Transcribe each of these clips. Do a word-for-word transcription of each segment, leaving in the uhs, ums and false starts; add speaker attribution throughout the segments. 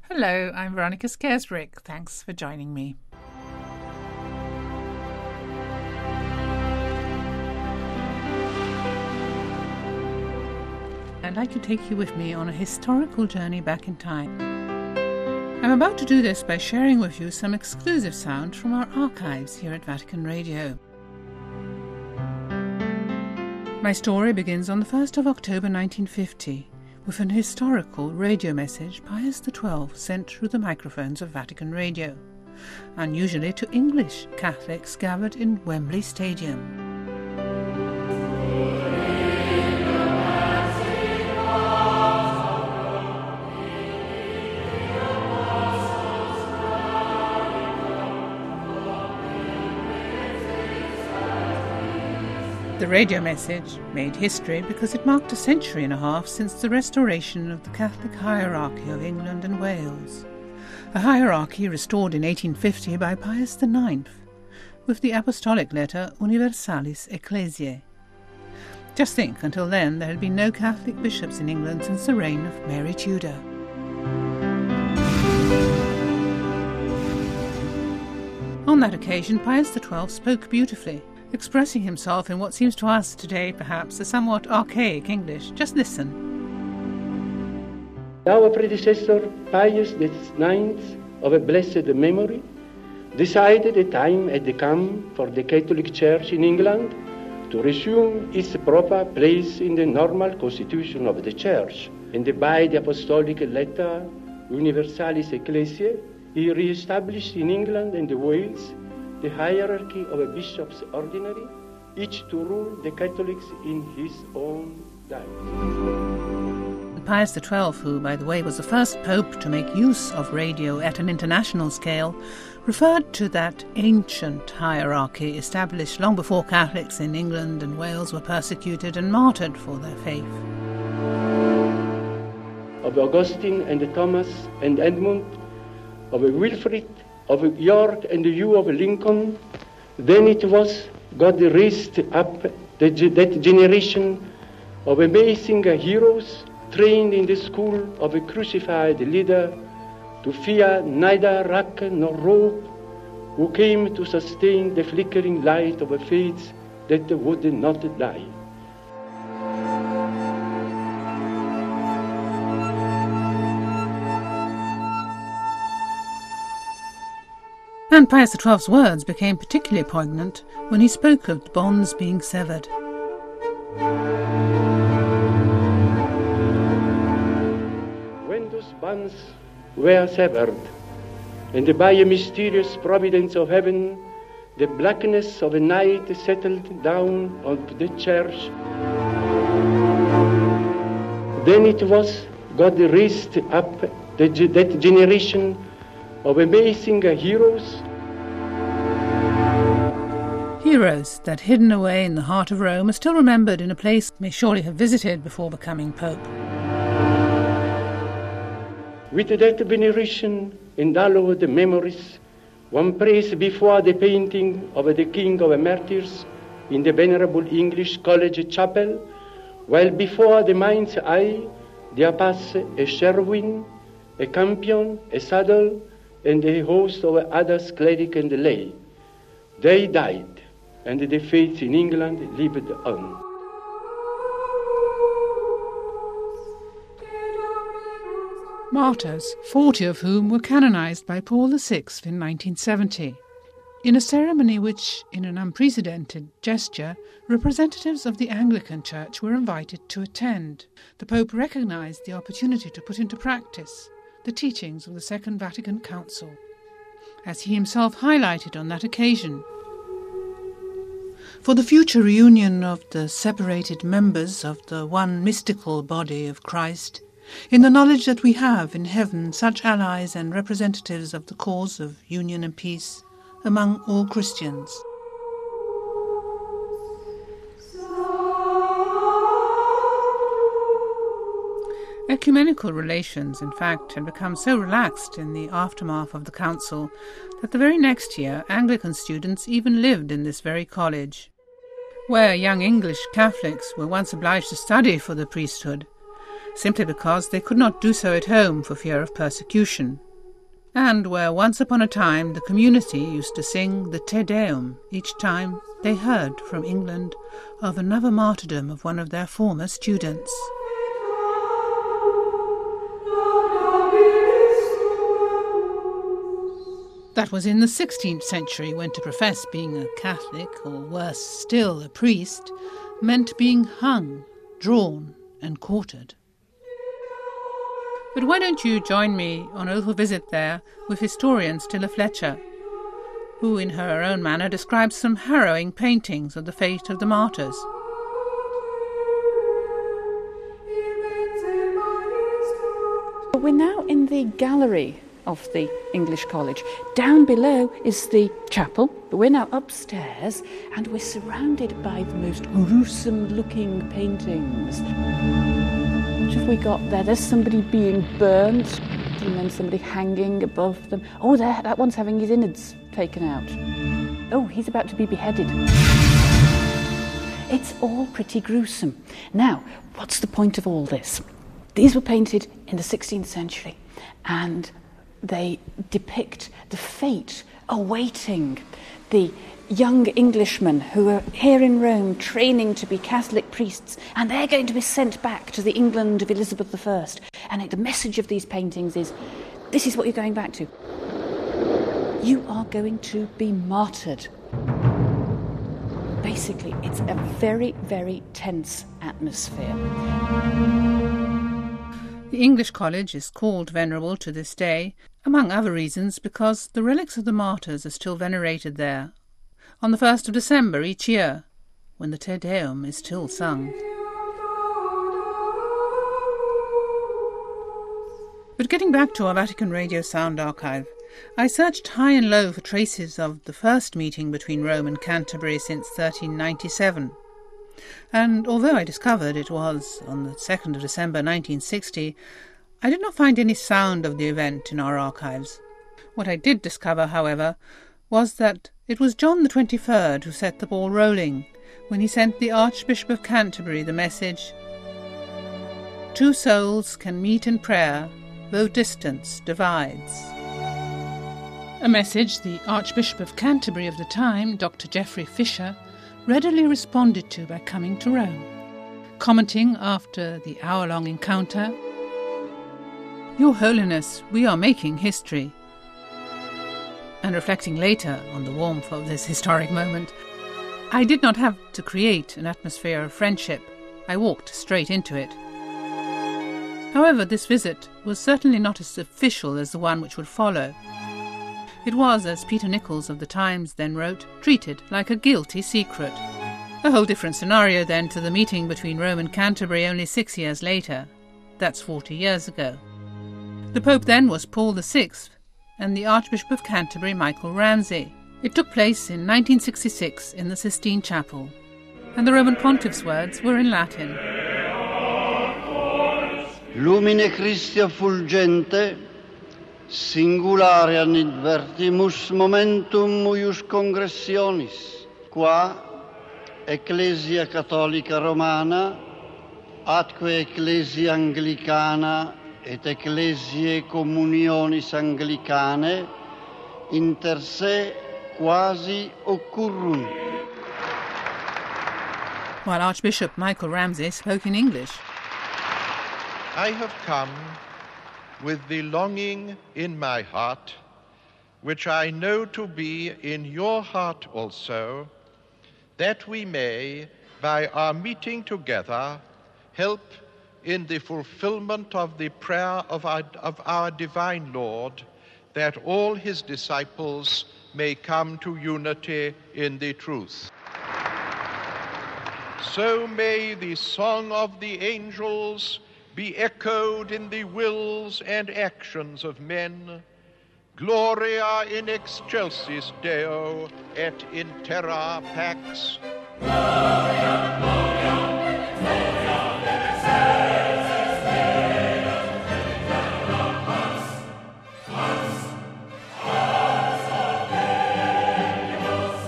Speaker 1: Hello, I'm Veronica Scaresbrick. Thanks for joining me. I'd like to take you with me on a historical journey back in time. I'm about to do this by sharing with you some exclusive sound from our archives here at Vatican Radio. My story begins on the first of October nineteen fifty with an historical radio message Pius the twelfth sent through the microphones of Vatican Radio, unusually to English Catholics gathered in Wembley Stadium. The radio message made history because it marked a century and a half since the restoration of the Catholic hierarchy of England and Wales, a hierarchy restored in eighteen fifty by Pius the ninth, with the apostolic letter Universalis Ecclesiae. Just think, until then there had been no Catholic bishops in England since the reign of Mary Tudor. On that occasion, Pius the twelfth spoke beautifully, expressing himself in what seems to us today perhaps a somewhat archaic English. Just listen.
Speaker 2: Our predecessor, Pius the ninth, of a blessed memory, decided the time had come for the Catholic Church in England to resume its proper place in the normal constitution of the Church. And by the apostolic letter Universalis Ecclesiae, he re-established in England and Wales the hierarchy of a bishop's ordinary, each to rule the Catholics in his own diocese.
Speaker 1: Pius the twelfth, who, by the way, was the first pope to make use of radio at an international scale, referred to that ancient hierarchy established long before Catholics in England and Wales were persecuted and martyred for their faith.
Speaker 2: Of Augustine and Thomas and Edmund, of Wilfrid, of York and Hugh of Lincoln, then it was God raised up the, that generation of amazing heroes trained in the school of a crucified leader to fear neither rack nor rope, who came to sustain the flickering light of a faith that would not die.
Speaker 1: And Pius the twelfth's words became particularly poignant when he spoke of the bonds being severed.
Speaker 2: When those bonds were severed, and by a mysterious providence of heaven, the blackness of a night settled down on the church, then it was God raised up the, that generation of amazing heroes.
Speaker 1: Heroes that, hidden away in the heart of Rome, are still remembered in a place they may surely have visited before becoming Pope.
Speaker 2: With that veneration and hallowed memories, one prays before the painting of the King of Martyrs in the venerable English College Chapel, while before the mind's eye there pass a Sherwin, a Campion, a Saddle, and a host of others, cleric and lay. They died, and the faith in England lived on.
Speaker 1: Martyrs, forty of whom were canonized by Paul the sixth in nineteen seventy, in a ceremony which, in an unprecedented gesture, representatives of the Anglican Church were invited to attend. The Pope recognized the opportunity to put into practice the teachings of the Second Vatican Council, as he himself highlighted on that occasion. For the future reunion of the separated members of the one mystical body of Christ, in the knowledge that we have in heaven such allies and representatives of the cause of union and peace among all Christians. Ecumenical relations, in fact, had become so relaxed in the aftermath of the council that the very next year Anglican students even lived in this very college. Where young English Catholics were once obliged to study for the priesthood, simply because they could not do so at home for fear of persecution, and where once upon a time the community used to sing the Te Deum each time they heard from England of another martyrdom of one of their former students. That was in the sixteenth century, when to profess being a Catholic, or worse still, a priest, meant being hung, drawn and quartered. But why don't you join me on a little visit there with historian Stilla Fletcher, who in her own manner describes some harrowing paintings of the fate of the martyrs.
Speaker 3: We're now in the gallery of the English College. Down below is the chapel, but we're now upstairs and we're surrounded by the most gruesome looking paintings. What have we got there? There's somebody being burnt and then somebody hanging above them. Oh, there, that one's having his innards taken out. Oh, he's about to be beheaded. It's all pretty gruesome. Now, what's the point of all this? These were painted in the sixteenth century, and they depict the fate awaiting the young Englishmen who are here in Rome training to be Catholic priests, and they're going to be sent back to the England of Elizabeth the First. And the message of these paintings is, this is what you're going back to. You are going to be martyred. Basically, it's a very, very tense atmosphere.
Speaker 1: The English College is called venerable to this day, among other reasons because the relics of the martyrs are still venerated there, on the first of December each year, when the Te Deum is still sung. But getting back to our Vatican Radio sound archive, I searched high and low for traces of the first meeting between Rome and Canterbury since thirteen ninety-seven. And although I discovered it was on the second of December nineteen sixty, I did not find any sound of the event in our archives. What I did discover, however, was that it was John the twenty-third who set the ball rolling when he sent the Archbishop of Canterbury the message, "Two souls can meet in prayer, though distance divides." A message the Archbishop of Canterbury of the time, Doctor Geoffrey Fisher, readily responded to by coming to Rome, commenting after the hour-long encounter, "Your Holiness, we are making history." And reflecting later on the warmth of this historic moment, I did not have to create an atmosphere of friendship. I walked straight into it. However, this visit was certainly not as official as the one which would follow. It was, as Peter Nichols of the Times then wrote, treated like a guilty secret. A whole different scenario then to the meeting between Rome and Canterbury only six years later. That's forty years ago. The Pope then was Paul the Sixth, and the Archbishop of Canterbury, Michael Ramsey. It took place in nineteen sixty-six in the Sistine Chapel, and the Roman Pontiff's words were in Latin.
Speaker 4: Lumine Christi effulgente, singulare advertimus momentum mujus congressionis, qua Ecclesia Cattolica Romana, atque Ecclesia Anglicana et Ecclesiae Communionis Anglicane inter se quasi occurrunt.
Speaker 1: While Archbishop Michael Ramsey spoke in English.
Speaker 5: I have come with the longing in my heart, which I know to be in your heart also, that we may, by our meeting together, help in the fulfillment of the prayer of our, of our divine Lord, that all his disciples may come to unity in the truth. So may the song of the angels be echoed in the wills and actions of men. Gloria in excelsis Deo et in terra pax. Gloria, gloria, gloria in excelsis Deo et in terra pax. Pax, pax habemus.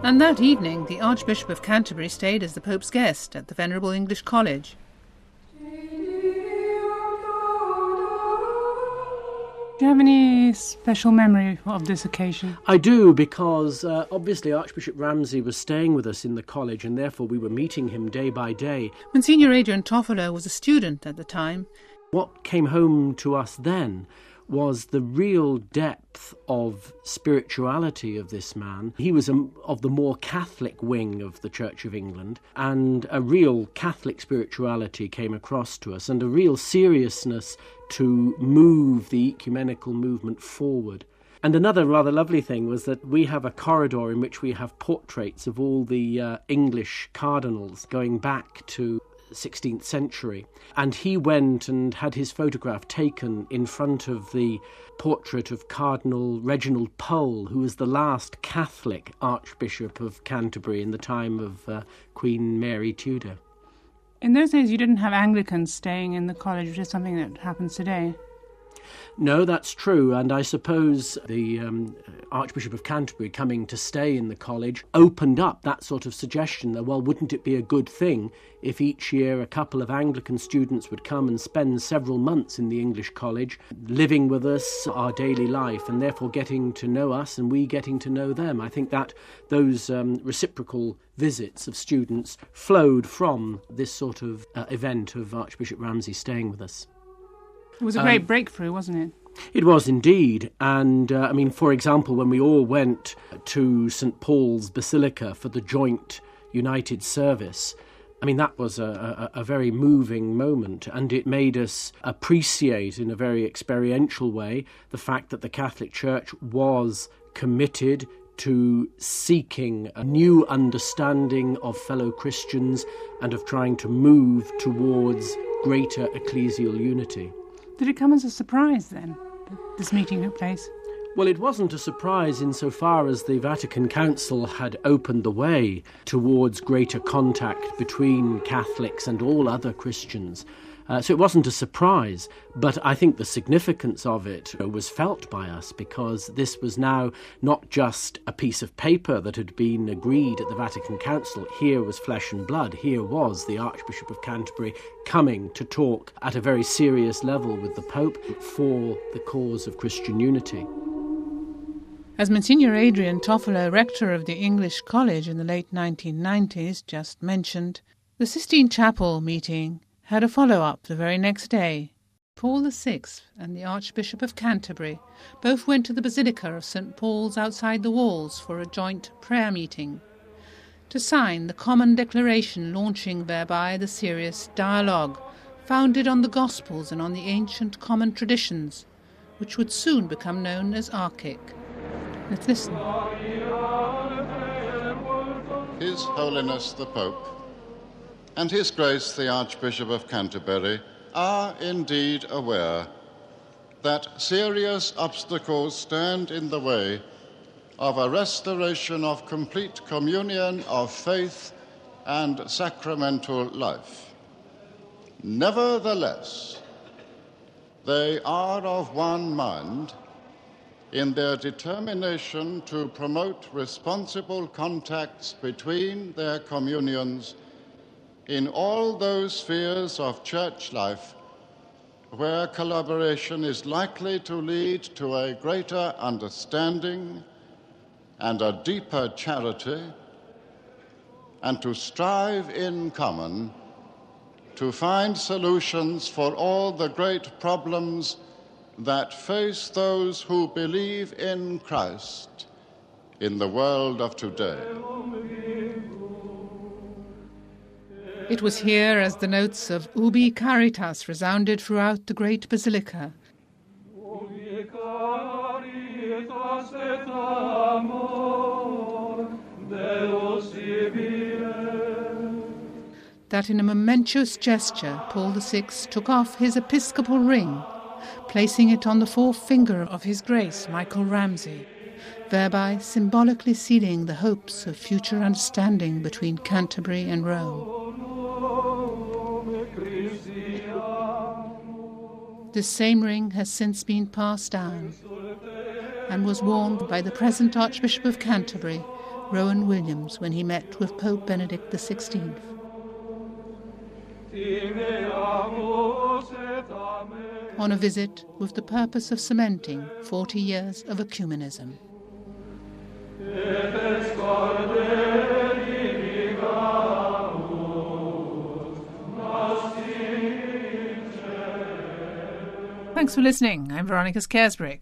Speaker 1: And that evening the Archbishop of Canterbury stayed as the Pope's guest at the Venerable English College.
Speaker 6: Do you have any special memory of this occasion?
Speaker 7: I do, because uh, obviously Archbishop Ramsay was staying with us in the college, and therefore we were meeting him day by day.
Speaker 1: Monsignor Adrian Toffolo was a student at the time.
Speaker 7: What came home to us then was the real depth of spirituality of this man. He was a, of the more Catholic wing of the Church of England, and a real Catholic spirituality came across to us, and a real seriousness to move the ecumenical movement forward. And another rather lovely thing was that we have a corridor in which we have portraits of all the uh, English cardinals going back to sixteenth century, and he went and had his photograph taken in front of the portrait of Cardinal Reginald Pole, who was the last Catholic Archbishop of Canterbury in the time of uh, Queen Mary Tudor.
Speaker 6: In those days you didn't have Anglicans staying in the college, which is something that happens today.
Speaker 7: No, that's true, and I suppose the um, Archbishop of Canterbury coming to stay in the college opened up that sort of suggestion that, well, wouldn't it be a good thing if each year a couple of Anglican students would come and spend several months in the English college, living with us, our daily life, and therefore getting to know us and we getting to know them. I think that those um, reciprocal visits of students flowed from this sort of uh, event of Archbishop Ramsay staying with us.
Speaker 6: It was a great
Speaker 7: um,
Speaker 6: breakthrough, wasn't it?
Speaker 7: It was indeed. And, uh, I mean, for example, when we all went to Saint Paul's Basilica for the joint United service, I mean, that was a, a, a very moving moment, and it made us appreciate in a very experiential way the fact that the Catholic Church was committed to seeking a new understanding of fellow Christians and of trying to move towards greater ecclesial unity.
Speaker 6: Did it come as a surprise then, that this meeting took place?
Speaker 7: Well, it wasn't a surprise insofar as the Vatican Council had opened the way towards greater contact between Catholics and all other Christians. Uh, so it wasn't a surprise, but I think the significance of it was felt by us, because this was now not just a piece of paper that had been agreed at the Vatican Council. Here was flesh and blood. Here was the Archbishop of Canterbury coming to talk at a very serious level with the Pope for the cause of Christian unity.
Speaker 1: As Monsignor Adrian Toffolo, rector of the English College in the late nineteen nineties, just mentioned, the Sistine Chapel meeting had a follow-up the very next day. Paul the Sixth and the Archbishop of Canterbury both went to the Basilica of Saint Paul's outside the walls for a joint prayer meeting, to sign the common declaration launching thereby the serious dialogue, founded on the Gospels and on the ancient common traditions, which would soon become known as Archic. Let's listen.
Speaker 8: His Holiness the Pope and His Grace the Archbishop of Canterbury are indeed aware that serious obstacles stand in the way of a restoration of complete communion of faith and sacramental life. Nevertheless, they are of one mind in their determination to promote responsible contacts between their communions in all those spheres of church life where collaboration is likely to lead to a greater understanding and a deeper charity, and to strive in common to find solutions for all the great problems that face those who believe in Christ in the world of today.
Speaker 1: It was here as the notes of Ubi Caritas resounded throughout the great basilica. That in a momentous gesture Paul the Sixth took off his episcopal ring, placing it on the fourth finger of His Grace Michael Ramsay, thereby symbolically sealing the hopes of future understanding between Canterbury and Rome. This same ring has since been passed down and was worn by the present Archbishop of Canterbury Rowan Williams, when he met with Pope Benedict the sixteenth. On a visit with the purpose of cementing forty years of ecumenism.
Speaker 6: Thanks for listening. I'm Veronica Scarisbrick.